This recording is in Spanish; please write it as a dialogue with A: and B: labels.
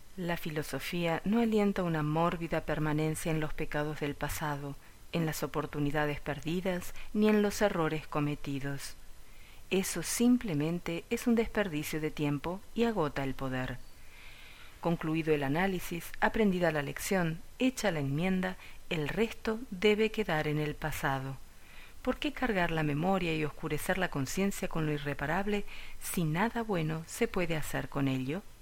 A: La filosofía no alienta una mórbida permanencia en los pecados del pasado, en las oportunidades perdidas, ni en los errores cometidos. Eso simplemente es un desperdicio de tiempo y agota el poder. Concluido el análisis, aprendida la lección, hecha la enmienda, el resto debe quedar en el pasado. ¿Por qué cargar la memoria y oscurecer la conciencia con lo irreparable si nada bueno se puede hacer con ello?